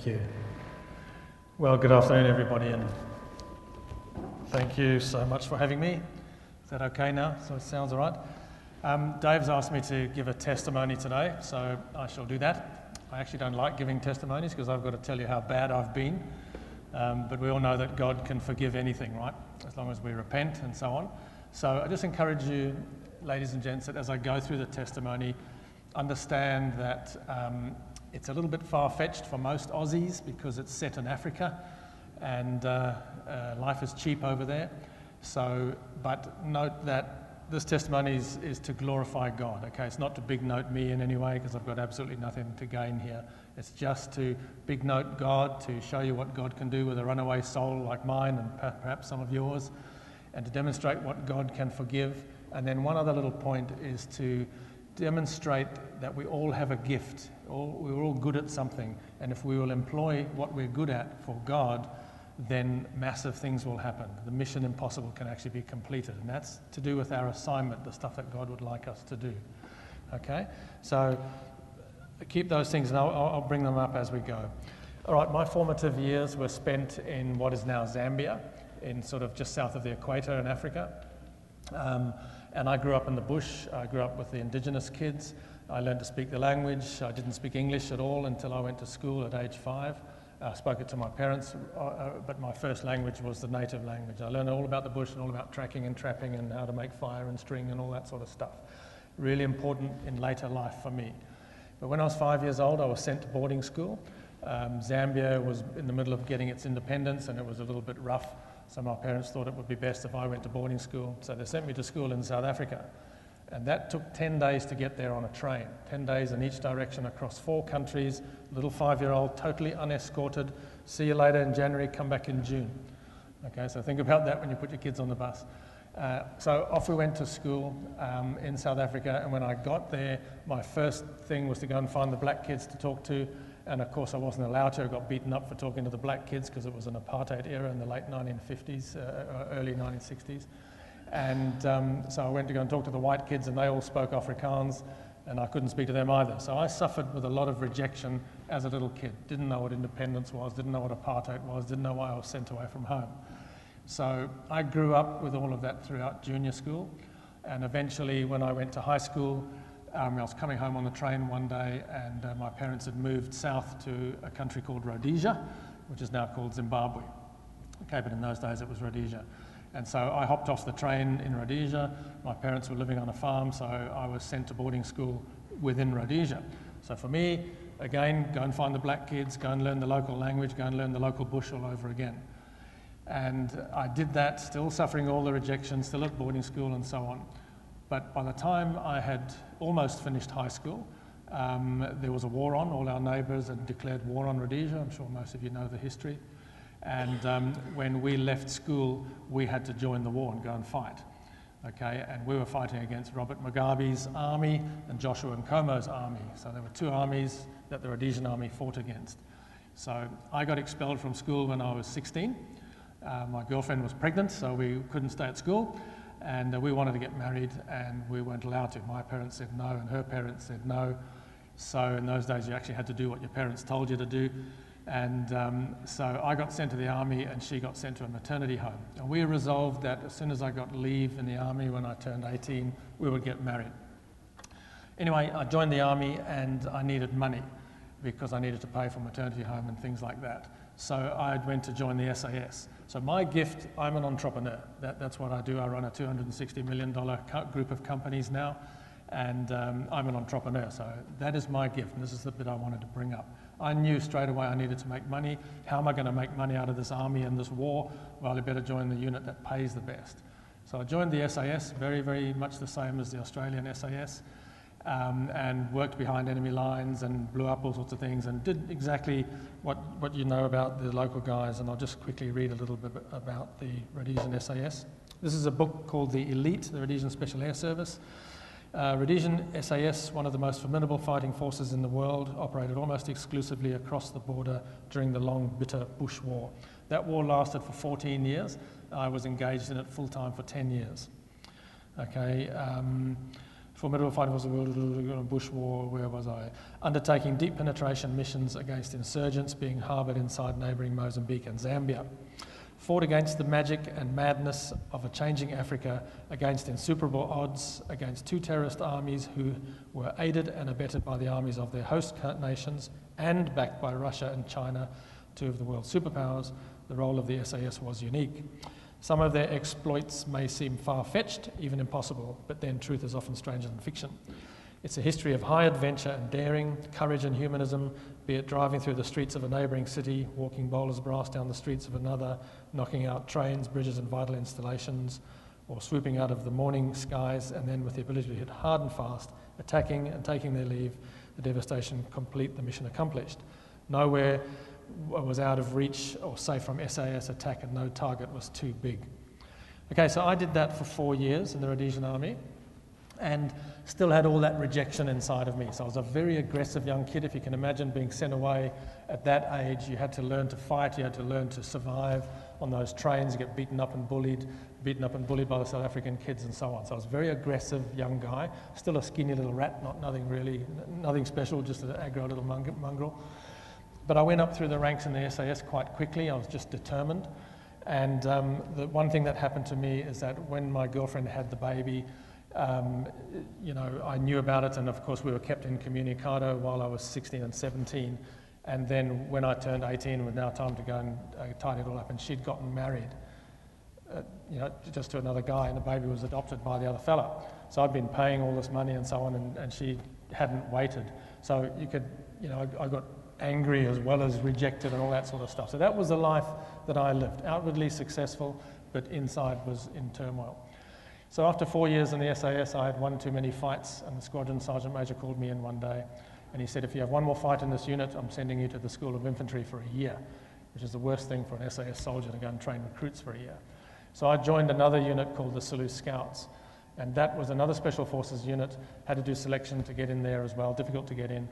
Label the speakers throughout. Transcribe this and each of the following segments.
Speaker 1: Thank you. Well, good afternoon, everybody, and thank you so much for having me. Is that okay now? So it sounds all right. Dave's asked me to give a testimony today, so I shall do that. I actually don't like giving testimonies because I've got to tell you how bad I've been, but we all know that God can forgive anything, right? As long as we repent and so on. So I just encourage you, ladies and gents, that as I go through the testimony, understand that it's a little bit far-fetched for most Aussies because it's set in Africa and life is cheap over there. So, but note that this testimony is to glorify God, okay? It's not to big note me in any way because I've got absolutely nothing to gain here. It's just to big note God, to show you what God can do with a runaway soul like mine and perhaps some of yours, and to demonstrate what God can forgive. And then one other little point is to demonstrate that we all have a gift. We're all good at something, and if we will employ what we're good at for God, then massive things will happen. The mission impossible can actually be completed, and that's to do with our assignment, the stuff that God would like us to do. Okay? So keep those things, and I'll bring them up as we go. All right, my formative years were spent in what is now Zambia, in sort of just south of the equator in Africa. And I grew up in the bush. I grew up with the indigenous kids. I learned to speak the language. I didn't speak English at all until I went to school at age 5. I spoke it to my parents, but my first language was the native language. I learned all about the bush and all about tracking and trapping and how to make fire and string and all that sort of stuff. Really important in later life for me. But when I was 5 years old, I was sent to boarding school. Zambia was in the middle of getting its independence, and it was a little bit rough. So my parents thought it would be best if I went to boarding school. So they sent me to school in South Africa. And that took 10 days to get there on a train. 10 days in each direction across 4 countries, little 5-year-old, totally unescorted. See you later in January, come back in June. Okay, so think about that when you put your kids on the bus. So off we went to school in South Africa, and when I got there, my first thing was to go and find the black kids to talk to. And of course I wasn't allowed to. I got beaten up for talking to the black kids because it was an apartheid era in the late 1950s, early 1960s. And so I went to go and talk to the white kids, and they all spoke Afrikaans, and I couldn't speak to them either. So I suffered with a lot of rejection as a little kid. Didn't know what independence was, didn't know what apartheid was, didn't know why I was sent away from home. So I grew up with all of that throughout junior school, and eventually when I went to high school, I was coming home on the train one day, and my parents had moved south to a country called Rhodesia, which is now called Zimbabwe. Okay, but in those days it was Rhodesia. And so I hopped off the train in Rhodesia. My parents were living on a farm, so I was sent to boarding school within Rhodesia. So for me, again, go and find the black kids, go and learn the local language, go and learn the local bush all over again. And I did that, still suffering all the rejection, still at boarding school and so on. But by the time I had almost finished high school, there was a war on. All our neighbours had declared war on Rhodesia. I'm sure most of you know the history. And when we left school, we had to join the war and go and fight. Okay, and we were fighting against Robert Mugabe's army and Joshua Nkomo's army. So there were 2 armies that the Rhodesian army fought against. So I got expelled from school when I was 16. My girlfriend was pregnant, so we couldn't stay at school. And we wanted to get married, and we weren't allowed to. My parents said no, and her parents said no. So in those days, you actually had to do what your parents told you to do. And so I got sent to the army, and she got sent to a maternity home. And we resolved that as soon as I got leave in the army when I turned 18, we would get married. Anyway, I joined the army, and I needed money because I needed to pay for maternity home and things like that. So I went to join the SAS. So my gift, I'm an entrepreneur. That's what I do. I run a $260 million group of companies now, and I'm an entrepreneur. So that is my gift, and this is the bit I wanted to bring up. I knew straight away I needed to make money. How am I going to make money out of this army and this war? Well, I better join the unit that pays the best. So I joined the SAS, very, very much the same as the Australian SAS, and worked behind enemy lines and blew up all sorts of things and did exactly what you know about the local guys. And I'll just quickly read a little bit about the Rhodesian SAS. This is a book called The Elite, the Rhodesian Special Air Service. Rhodesian SAS, one of the most formidable fighting forces in the world, operated almost exclusively across the border during the long, bitter Bush War. That war lasted for 14 years. I was engaged in it full-time for 10 years. Okay. Formidable fighting force, Bush War, where was I? Undertaking deep penetration missions against insurgents being harboured inside neighbouring Mozambique and Zambia. Fought against the magic and madness of a changing Africa, against insuperable odds, against two terrorist armies who were aided and abetted by the armies of their host nations and backed by Russia and China, two of the world's superpowers. The role of the SAS was unique. Some of their exploits may seem far-fetched, even impossible, but then truth is often stranger than fiction. It's a history of high adventure and daring, courage and humanism, be it driving through the streets of a neighbouring city, walking bowler's brass down the streets of another, knocking out trains, bridges and vital installations, or swooping out of the morning skies and then with the ability to hit hard and fast, attacking and taking their leave, the devastation complete, the mission accomplished. Nowhere was out of reach or safe from SAS attack and no target was too big. Okay, so I did that for 4 years in the Rhodesian Army and still had all that rejection inside of me. So I was a very aggressive young kid. If you can imagine being sent away at that age, you had to learn to fight, you had to learn to survive on those trains, you get beaten up and bullied by the South African kids and so on. So I was a very aggressive young guy, still a skinny little rat, nothing special, just an aggro little mongrel. But I went up through the ranks in the SAS quite quickly. I was just determined. And the one thing that happened to me is that when my girlfriend had the baby, I knew about it, and of course we were kept incommunicado while I was 16 and 17. And then when I turned 18, it was now time to go and tidy it all up, and she'd gotten married, just to another guy, and the baby was adopted by the other fella. So I'd been paying all this money and so on, and she hadn't waited. So you could, I got angry as well as rejected and all that sort of stuff. So that was the life that I lived, outwardly successful, but inside was in turmoil. So after 4 years in the SAS, I had one too many fights, and the squadron sergeant major called me in one day, and he said, if you have one more fight in this unit, I'm sending you to the School of Infantry for a year, which is the worst thing for an SAS soldier, to go and train recruits for a year. So I joined another unit called the Selous Scouts, and that was another special forces unit, had to do selection to get in there as well, difficult to get in.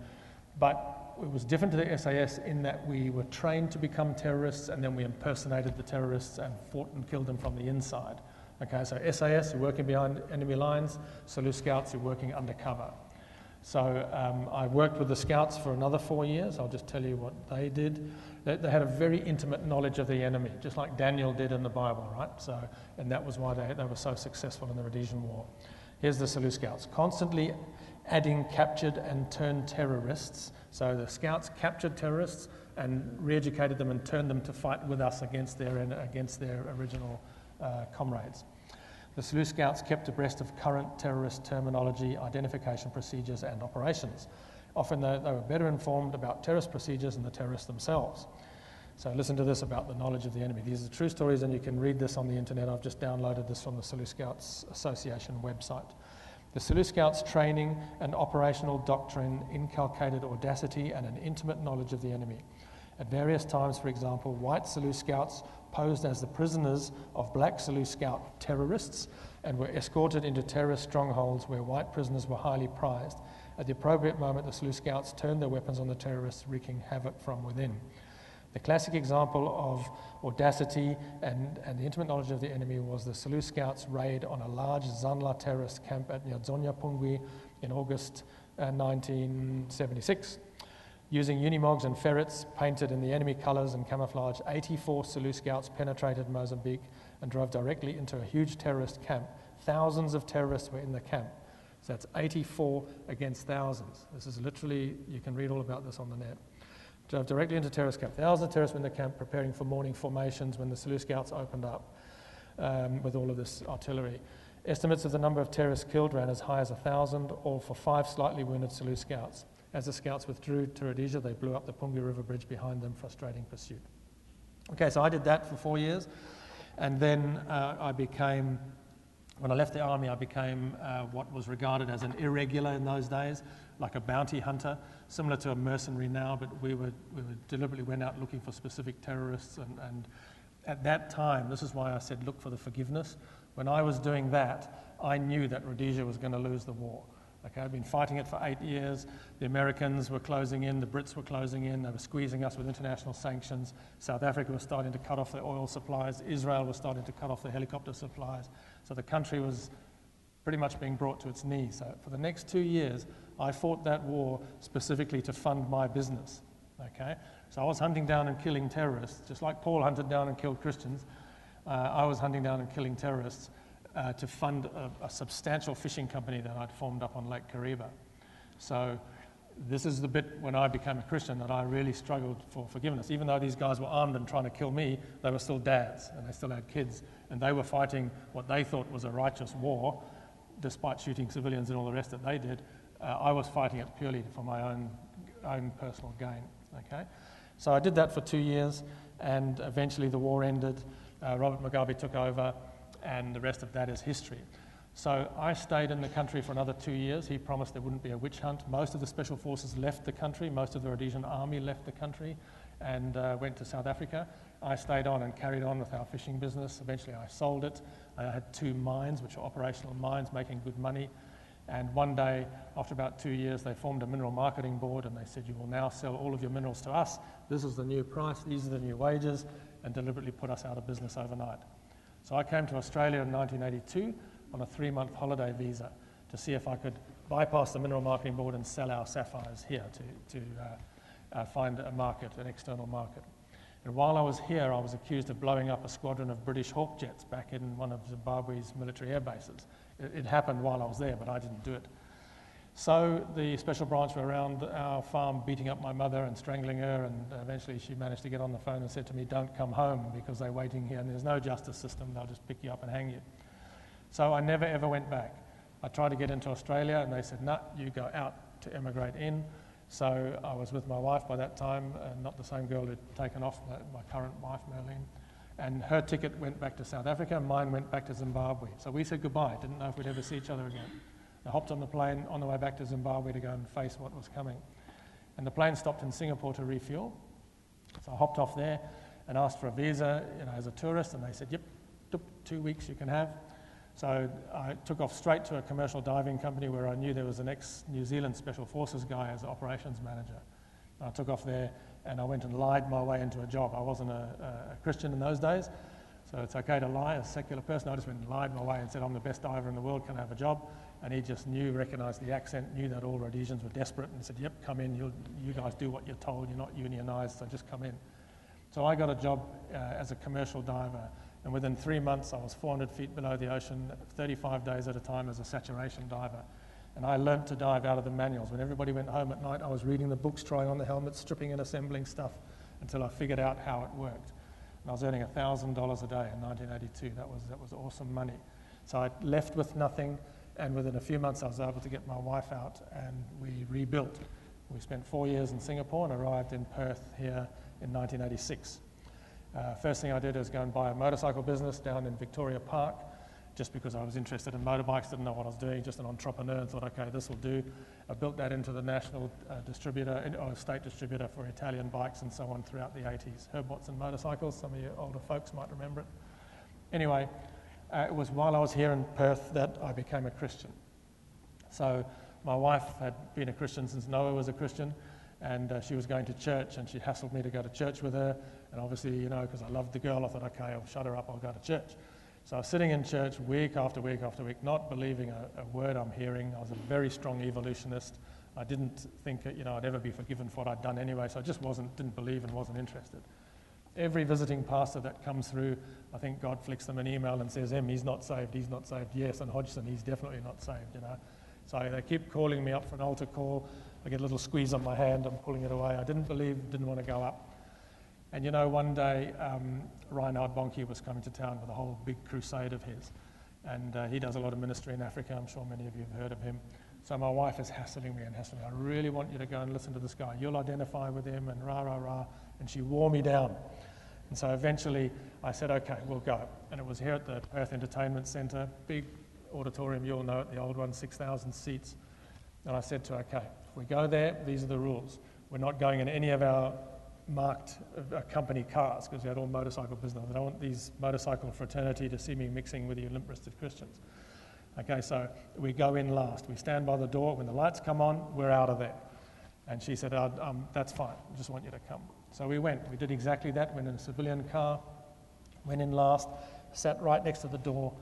Speaker 1: But it was different to the SAS in that we were trained to become terrorists, and then we impersonated the terrorists and fought and killed them from the inside. Okay, so SAS, you're working behind enemy lines, Selous Scouts, you're working undercover. So I worked with the Scouts for another 4 years. I'll just tell you what they did. They had a very intimate knowledge of the enemy, just like Daniel did in the Bible, right? So, and that was why they were so successful in the Rhodesian War. Here's the Selous Scouts, constantly adding captured and turned terrorists. So the Scouts captured terrorists and re-educated them and turned them to fight with us against their original comrades. The Selous Scouts kept abreast of current terrorist terminology, identification procedures and operations. Often they were better informed about terrorist procedures than the terrorists themselves. So listen to this about the knowledge of the enemy. These are true stories, and you can read this on the internet. I've just downloaded this from the Selous Scouts Association website. The Selous Scouts training and operational doctrine inculcated audacity and an intimate knowledge of the enemy. At various times, for example, white Selous Scouts posed as the prisoners of black Selous Scout terrorists and were escorted into terrorist strongholds where white prisoners were highly prized. At the appropriate moment, the Selous Scouts turned their weapons on the terrorists, wreaking havoc from within. The classic example of audacity and the intimate knowledge of the enemy was the Selous Scouts' raid on a large Zanla terrorist camp at Nyazonya Pungwi in August 1976. Using unimogs and ferrets painted in the enemy colours and camouflage, 84 Selous Scouts penetrated Mozambique and drove directly into a huge terrorist camp. Thousands of terrorists were in the camp. So that's 84 against thousands. This is literally, you can read all about this on the net. Drove directly into terrorist camp. Thousands of terrorists were in the camp preparing for morning formations when the Selous Scouts opened up with all of this artillery. Estimates of the number of terrorists killed ran as high as 1,000, all for 5 slightly wounded Selous Scouts. As the Scouts withdrew to Rhodesia, they blew up the Pungwi River Bridge behind them, frustrating pursuit. Okay, so I did that for 4 years, and then when I left the army, I became what was regarded as an irregular in those days, like a bounty hunter, similar to a mercenary now, but we deliberately went out looking for specific terrorists, and at that time, this is why I said look for the forgiveness. When I was doing that, I knew that Rhodesia was going to lose the war. Okay, I'd been fighting it for 8 years. The Americans were closing in, the Brits were closing in, they were squeezing us with international sanctions. South Africa was starting to cut off their oil supplies. Israel was starting to cut off their helicopter supplies. So the country was pretty much being brought to its knees. So for the next 2 years, I fought that war specifically to fund my business. Okay, so I was hunting down and killing terrorists, just like Paul hunted down and killed Christians. I was hunting down and killing terrorists to fund a substantial fishing company that I'd formed up on Lake Kariba. So this is the bit when I became a Christian that I really struggled for forgiveness. Even though these guys were armed and trying to kill me, they were still dads and they still had kids, and they were fighting what they thought was a righteous war, despite shooting civilians and all the rest that they did. I was fighting it purely for my own personal gain. Okay, so I did that for 2 years, and eventually the war ended. Robert Mugabe took over, and the rest of that is history. So I stayed in the country for another 2 years. He promised there wouldn't be a witch hunt. Most of the special forces left the country. Most of the Rhodesian army left the country and went to South Africa. I stayed on and carried on with our fishing business. Eventually I sold it. I had 2 mines, which were operational mines, making good money. And one day, after about 2 years, they formed a mineral marketing board, and they said, you will now sell all of your minerals to us. This is the new price, these are the new wages, and deliberately put us out of business overnight. So I came to Australia in 1982 on a 3-month holiday visa to see if I could bypass the mineral marketing board and sell our sapphires here to find a market, an external market. And while I was here, I was accused of blowing up a squadron of British Hawk jets back in one of Zimbabwe's military air bases. It happened while I was there, but I didn't do it. So the special branch were around our farm beating up my mother and strangling her, and eventually she managed to get on the phone and said to me, don't come home because they're waiting here and there's no justice system, they'll just pick you up and hang you. So I never ever went back. I tried to get into Australia and they said, no, you go out to emigrate in. So I was with my wife by that time, not the same girl who'd taken off, my current wife, Merlene. And her ticket went back to South Africa, mine went back to Zimbabwe. So we said goodbye, didn't know if we'd ever see each other again. I hopped on the plane on the way back to Zimbabwe to go and face what was coming. And the plane stopped in Singapore to refuel. So I hopped off there and asked for a visa, as a tourist, and they said, yep, 2 weeks you can have. So I took off straight to a commercial diving company where I knew there was an ex-New Zealand Special Forces guy as an operations manager. And I took off there and I went and lied my way into a job. I wasn't a Christian in those days, so it's okay to lie as a secular person. I just went and lied my way and said, I'm the best diver in the world, can I have a job? And he just recognized the accent, knew that all Rhodesians were desperate, and said, yep, come in, you guys do what you're told, you're not unionized, so just come in. So I got a job as a commercial diver, and within 3 months I was 400 feet below the ocean, 35 days at a time as a saturation diver. And I learnt to dive out of the manuals. When everybody went home at night, I was reading the books, trying on the helmets, stripping and assembling stuff until I figured out how it worked. And I was earning $1,000 a day in 1982. That was awesome money. So I left with nothing, and within a few months I was able to get my wife out, and we rebuilt. We spent 4 years in Singapore and arrived in Perth here in 1986. First thing I did was go and buy a motorcycle business down in Victoria Park, just because I was interested in motorbikes, didn't know what I was doing, just an entrepreneur, and thought, okay, this will do. I built that into the national distributor, or state distributor for Italian bikes and so on throughout the 80s. Herb Watson Motorcycles, some of you older folks might remember it. Anyway, it was while I was here in Perth that I became a Christian. So my wife had been a Christian since Noah was a Christian, and she was going to church, and she hassled me to go to church with her. And obviously, because I loved the girl, I thought, okay, I'll shut her up, I'll go to church. So I was sitting in church week after week after week, not believing a word I'm hearing. I was a very strong evolutionist. I didn't think I'd ever be forgiven for what I'd done anyway, so I just didn't believe and wasn't interested. Every visiting pastor that comes through, I think God flicks them an email and says, he's not saved, he's not saved. Yes, and Hodgson, he's definitely not saved, So they keep calling me up for an altar call. I get a little squeeze on my hand, I'm pulling it away. I didn't believe, didn't want to go up. And one day Reinhard Bonnke was coming to town with a whole big crusade of his. And he does a lot of ministry in Africa. I'm sure many of you have heard of him. So my wife is hassling me. I really want you to go and listen to this guy. You'll identify with him and rah, rah, rah. And she wore me down. And so eventually I said, okay, we'll go. And it was here at the Perth Entertainment Centre, big auditorium, you'll know it, the old one, 6,000 seats. And I said to her, okay, if we go there, these are the rules. We're not going in any of our marked company cars, because we had all motorcycle business. I don't want these motorcycle fraternity to see me mixing with you limp-wristed Christians. Okay, so we go in last. We stand by the door. When the lights come on, we're out of there. And she said, that's fine. I just want you to come. So we went. We did exactly that. Went in a civilian car, went in last, sat right next to the door,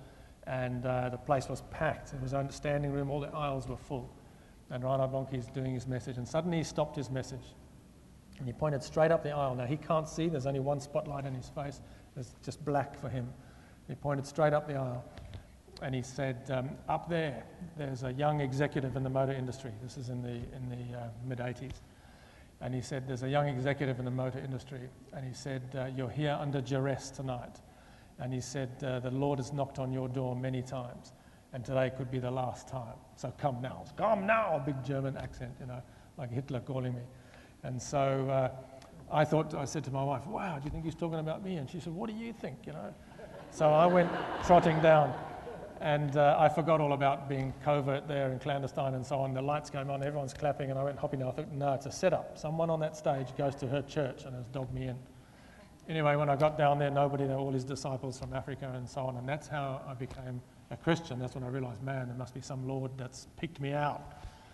Speaker 1: and the place was packed. It was a standing room, all the aisles were full. And Reinhard Bonnke's doing his message, and suddenly he stopped his message. And he pointed straight up the aisle. Now, he can't see, there's only one spotlight in his face. It's just black for him. He pointed straight up the aisle, and he said, up there's a young executive in the motor industry. This is in the mid-'80s. And he said, there's a young executive in the motor industry. And he said, you're here under duress tonight. And he said, the Lord has knocked on your door many times, and today could be the last time. So come now. Come now, a big German accent, like Hitler calling me. And so I said to my wife, wow, do you think he's talking about me? And she said, what do you think, So I went trotting down, and I forgot all about being covert there and clandestine and so on. The lights came on, everyone's clapping, and I went hopping down. I thought, no, it's a setup. Someone on that stage goes to her church and has dogged me in. Anyway, when I got down there, nobody there, all his disciples from Africa and so on, and that's how I became a Christian. That's when I realized, man, there must be some Lord that's picked me out.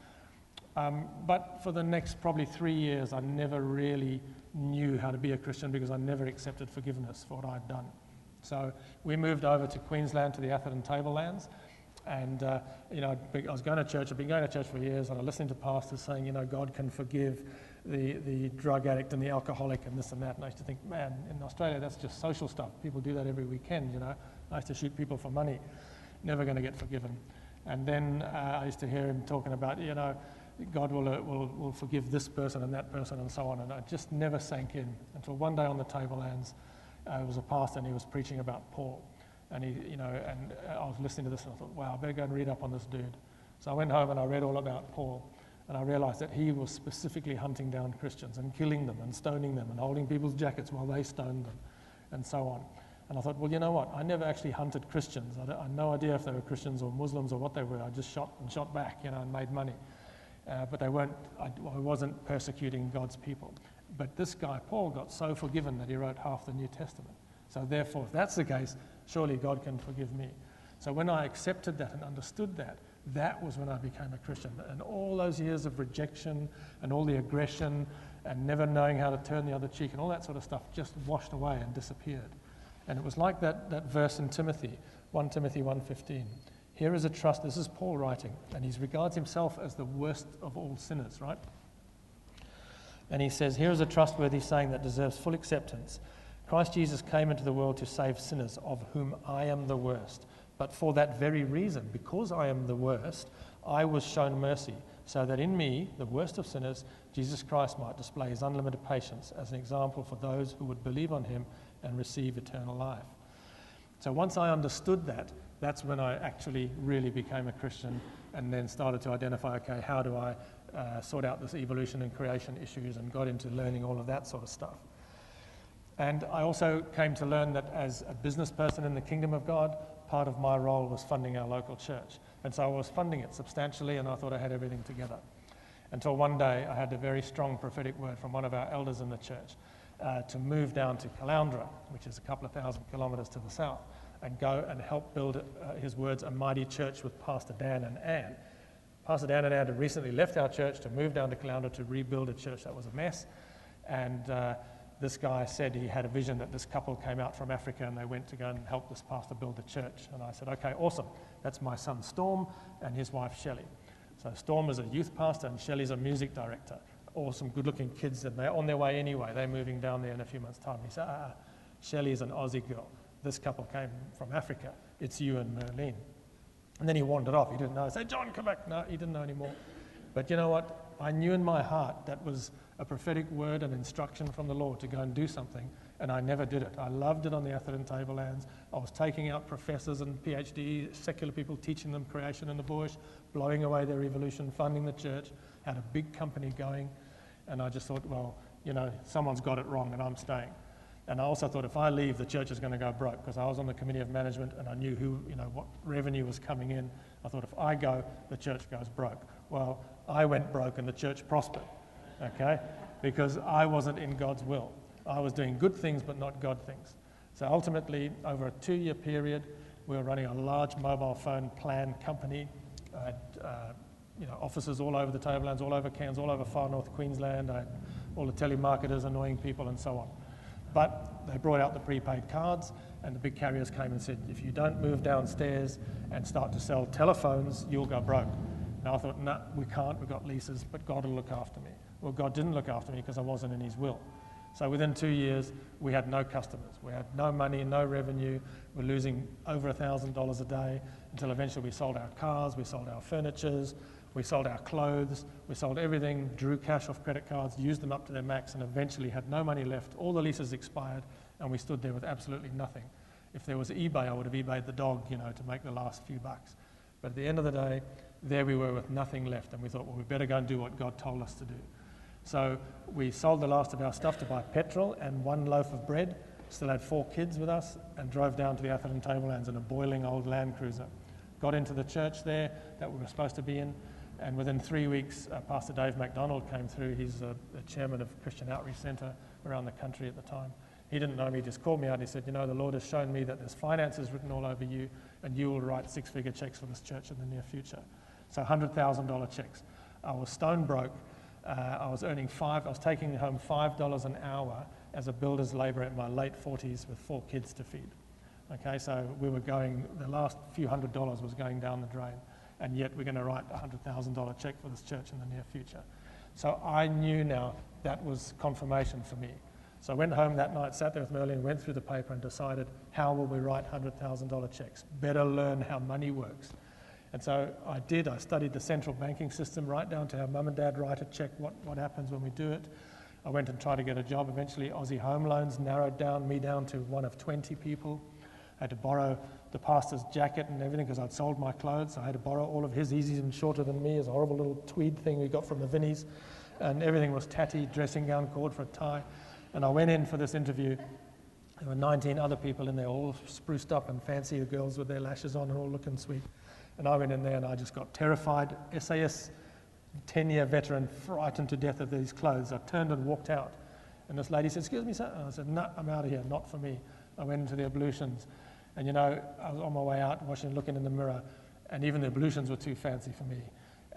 Speaker 1: But for the next probably 3 years, I never really knew how to be a Christian because I never accepted forgiveness for what I'd done. So we moved over to Queensland, to the Atherton Tablelands, and I was going to church. I've been going to church for years, and I listened to pastors saying, God can forgive the drug addict and the alcoholic and this and that. And I used to think, man, in Australia, that's just social stuff. People do that every weekend, I used to shoot people for money, never going to get forgiven. And then I used to hear him talking about, God will forgive this person and that person and so on. And it just never sank in until one day on the Tablelands, there was a pastor and he was preaching about Paul. And and I was listening to this and I thought, wow, I better go and read up on this dude. So I went home and I read all about Paul. And I realized that he was specifically hunting down Christians and killing them and stoning them and holding people's jackets while they stoned them and so on. And I thought, well, you know what? I never actually hunted Christians. I had no idea if they were Christians or Muslims or what they were. I just shot back, and made money. But I wasn't persecuting God's people. But this guy, Paul, got so forgiven that he wrote half the New Testament. So therefore, if that's the case, surely God can forgive me. So when I accepted that and understood that, that was when I became a Christian. And all those years of rejection and all the aggression and never knowing how to turn the other cheek and all that sort of stuff just washed away and disappeared. And it was like that verse in Timothy, 1 Timothy 1:15. Here is a trust, this is Paul writing, and he regards himself as the worst of all sinners, right? And he says, here is a trustworthy saying that deserves full acceptance. Christ Jesus came into the world to save sinners, of whom I am the worst. But for that very reason, because I am the worst, I was shown mercy, so that in me, the worst of sinners, Jesus Christ might display his unlimited patience as an example for those who would believe on him and receive eternal life. So once I understood that, that's when I actually really became a Christian and then started to identify, okay, how do I sort out this evolution and creation issues, and got into learning all of that sort of stuff. And I also came to learn that as a business person in the kingdom of God, part of my role was funding our local church. And so I was funding it substantially, and I thought I had everything together. Until one day I had a very strong prophetic word from one of our elders in the church to move down to Caloundra, which is a couple of thousand kilometres to the south, and go and help build, his words, a mighty church with Pastor Dan and Ann. Pastor Dan and Ann had recently left our church to move down to Caloundra to rebuild a church that was a mess. And this guy said he had a vision that this couple came out from Africa and they went to go and help this pastor build a church. And I said, okay, awesome. That's my son Storm and his wife Shelley. So Storm is a youth pastor and Shelley's a music director. Awesome, good-looking kids, and they're on their way anyway. They're moving down there in a few months' time. He said, Shelley is an Aussie girl. This couple came from Africa. It's you and Merlene. And then he wandered off. He didn't know. I said, John, come back. No, he didn't know anymore. But you know what? I knew in my heart that was a prophetic word and instruction from the Lord to go and do something, and I never did it. I loved it on the Atherton Tablelands. I was taking out professors and PhD, secular people, teaching them creation in the bush, blowing away their evolution, funding the church, had a big company going, and I just thought, well, someone's got it wrong and I'm staying. And I also thought if I leave, the church is going to go broke, because I was on the committee of management and I knew what revenue was coming in. I thought if I go, the church goes broke. Well, I went broke and the church prospered, okay? Because I wasn't in God's will. I was doing good things but not God things. So ultimately, over a 2-year period, we were running a large mobile phone plan company. I had offices all over the Tablelands, all over Cairns, all over far north Queensland. I had all the telemarketers annoying people and so on. But they brought out the prepaid cards, and the big carriers came and said, if you don't move downstairs and start to sell telephones, you'll go broke. And I thought, no, we can't, we've got leases, but God will look after me. Well, God didn't look after me because I wasn't in his will. So within 2 years, we had no customers. We had no money, no revenue. We're losing over $1,000 a day until eventually we sold our cars, we sold our furnitures, we sold our clothes, we sold everything, drew cash off credit cards, used them up to their max, and eventually had no money left. All the leases expired, and we stood there with absolutely nothing. If there was eBay, I would have eBayed the dog, to make the last few bucks. But at the end of the day, there we were with nothing left, and we thought, well, we better go and do what God told us to do. So we sold the last of our stuff to buy petrol and 1 loaf of bread, still had 4 kids with us, and drove down to the Atherton Tablelands in a boiling old Land Cruiser. Got into the church there that we were supposed to be in, and within 3 weeks, Pastor Dave MacDonald came through. He's the chairman of Christian Outreach Centre around the country at the time. He didn't know me, he just called me out. He said, the Lord has shown me that there's finances written all over you, and you will write 6-figure checks for this church in the near future. So $100,000 checks. I was stone broke. I was taking home $5 an hour as a builder's labourer in my late 40s with 4 kids to feed. Okay, so the last few $100s was going down the drain, and yet we're going to write a $100,000 check for this church in the near future. So I knew now that was confirmation for me. So I went home that night, sat there with Merlin, went through the paper and decided, how will we write $100,000 checks? Better learn how money works. And so I did. I studied the central banking system right down to how mum and dad write a check, what happens when we do it. I went and tried to get a job. Eventually, Aussie Home Loans narrowed me down to one of 20 people. I had to borrow the pastor's jacket and everything because I'd sold my clothes. So I had to borrow all of his. He's even shorter than me. It's a horrible little tweed thing we got from the Vinnies. And everything was tatty, dressing gown, cord for a tie. And I went in for this interview. There were 19 other people in there, all spruced up and fancy, the girls with their lashes on and all looking sweet. And I went in there and I just got terrified. SAS 10-year veteran, frightened to death of these clothes. I turned and walked out. And this lady said, excuse me, sir? And I said, no, I'm out of here, not for me. I went into the ablutions. And I was on my way out, looking in the mirror, and even the ablutions were too fancy for me.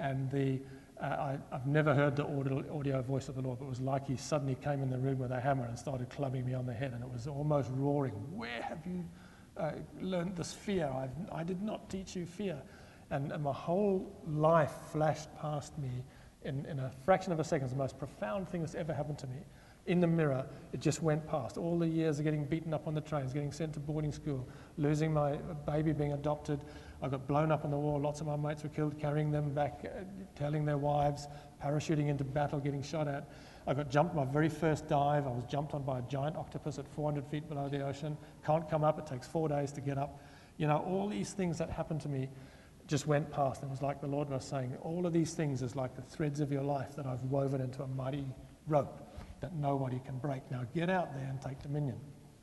Speaker 1: And I've never heard the audio voice of the Lord, but it was like he suddenly came in the room with a hammer and started clubbing me on the head, and it was almost roaring, where have you learned this fear? I did not teach you fear. And my whole life flashed past me in a fraction of a second. It's the most profound thing that's ever happened to me. In the mirror, it just went past. All the years of getting beaten up on the trains, getting sent to boarding school, losing my baby, being adopted. I got blown up in the war. Lots of my mates were killed, carrying them back, telling their wives, parachuting into battle, getting shot at. I got jumped my very first dive. I was jumped on by a giant octopus at 400 feet below the ocean. Can't come up. It takes 4 days to get up. All these things that happened to me just went past. It was like the Lord was saying, all of these things is like the threads of your life that I've woven into a mighty rope that nobody can break. Now get out there and take dominion.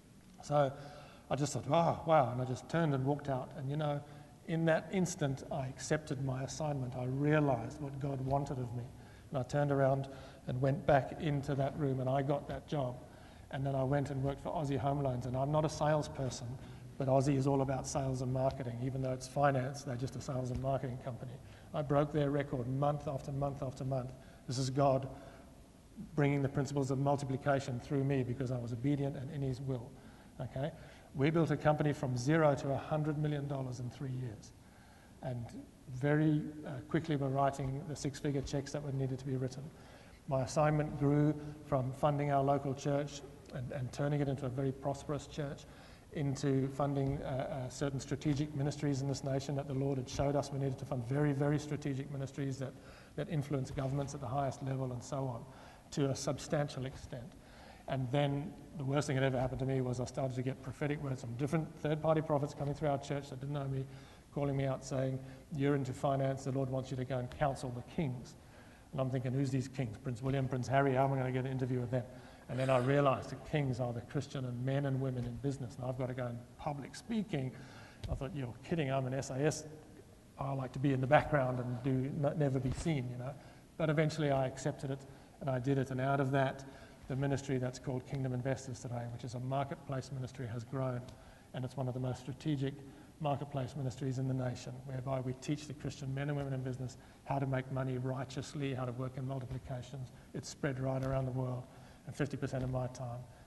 Speaker 1: So I just thought, oh, wow. And I just turned and walked out. And in that instant, I accepted my assignment. I realized what God wanted of me. And I turned around and went back into that room, and I got that job. And then I went and worked for Aussie Home Loans. And I'm not a salesperson, but Aussie is all about sales and marketing. Even though it's finance, they're just a sales and marketing company. I broke their record month after month after month. This is God bringing the principles of multiplication through me because I was obedient and in his will. Okay? We built a company from 0 to $100 million in 3 years. And very quickly we're writing the 6-figure checks that were needed to be written. My assignment grew from funding our local church and turning it into a very prosperous church into funding certain strategic ministries in this nation that the Lord had showed us we needed to fund, very, very strategic ministries that influence governments at the highest level and so on, to a substantial extent. And then the worst thing that ever happened to me was I started to get prophetic words from different third-party prophets coming through our church that didn't know me, calling me out saying, you're into finance, the Lord wants you to go and counsel the kings. And I'm thinking, who's these kings? Prince William, Prince Harry, how am I going to get an interview with them? And then I realized the kings are the Christian and men and women in business, and I've got to go in public speaking. I thought, you're kidding, I'm an SAS. I like to be in the background and never be seen, But eventually I accepted it, and I did it, and out of that, the ministry that's called Kingdom Investors today, which is a marketplace ministry, has grown, and it's one of the most strategic marketplace ministries in the nation, whereby we teach the Christian men and women in business how to make money righteously, how to work in multiplications. It's spread right around the world, and 50% of my time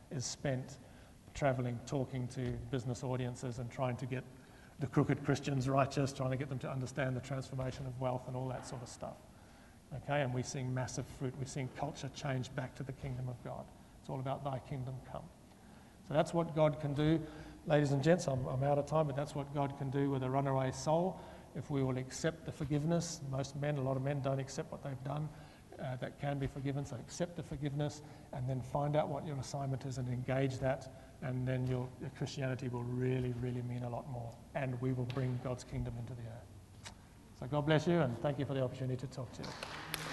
Speaker 1: is spent traveling, talking to business audiences and trying to get the crooked Christians righteous, trying to get them to understand the transformation of wealth and all that sort of stuff. Okay, and we're seeing massive fruit. We're seeing culture change back to the kingdom of God. It's all about thy kingdom come. So that's what God can do. Ladies and gents, I'm out of time, but that's what God can do with a runaway soul if we will accept the forgiveness. A lot of men don't accept what they've done. That can be forgiven, so accept the forgiveness and then find out what your assignment is and engage that, and then your Christianity will really, really mean a lot more, and we will bring God's kingdom into the earth. So God bless you, and thank you for the opportunity to talk to you.